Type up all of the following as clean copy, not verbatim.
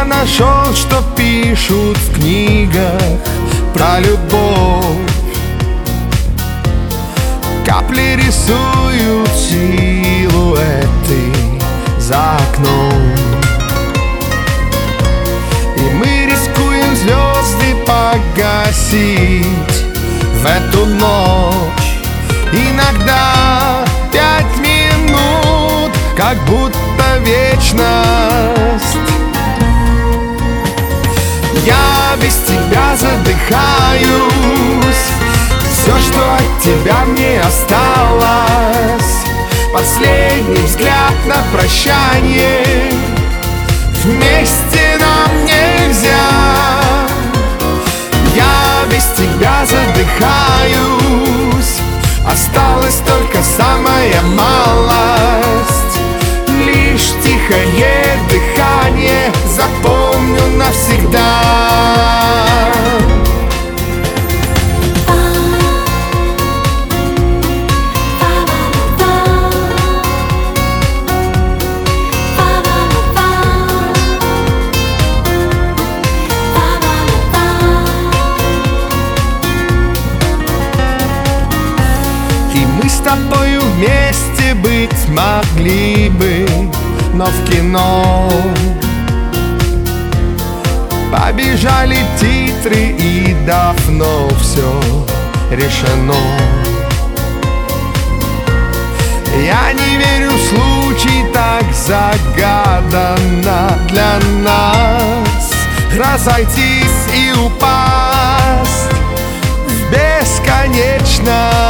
Я нашел, что пишут в книгах про любовь. Капли рисуют силуэты за окном, и мы рискуем звезды погасить в эту ночь. Иногда 5 минут, как будто вечность. Я без тебя задыхаюсь. Все, что от тебя мне осталось, последний взгляд на прощание. Вместе нам нельзя. Я без тебя задыхаюсь. Осталась только самая малость, лишь тихое дыхание. Запомню навсегда. Мы с тобою вместе быть могли бы, но в кино побежали титры, и давно все решено. Я не верю в случай, так загаданно для нас разойтись и упасть в бесконечность.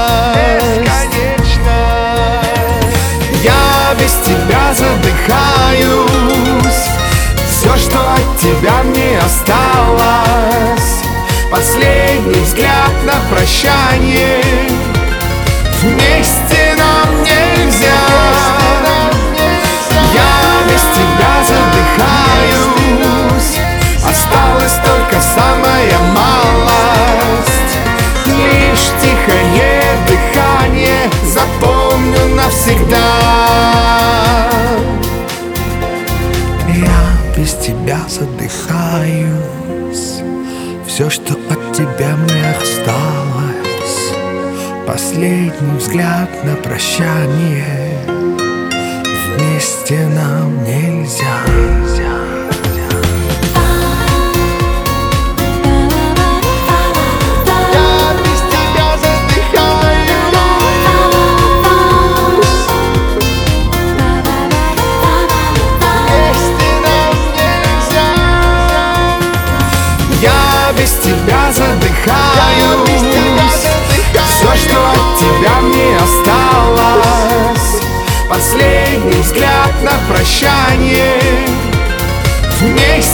Я без тебя задыхаюсь. Все, что от тебя мне осталось, последний взгляд на прощание. Вместе нам нельзя. Я без тебя задыхаюсь. Осталась только самая малость, лишь тихое дыхание. Запомню навсегда. Я без тебя задыхаюсь. Все, что от тебя мне осталось, последний взгляд на прощание. Вместе нам нельзя. Без тебя задыхаюсь. Все, что от тебя мне осталось, последний взгляд на прощание. Вместе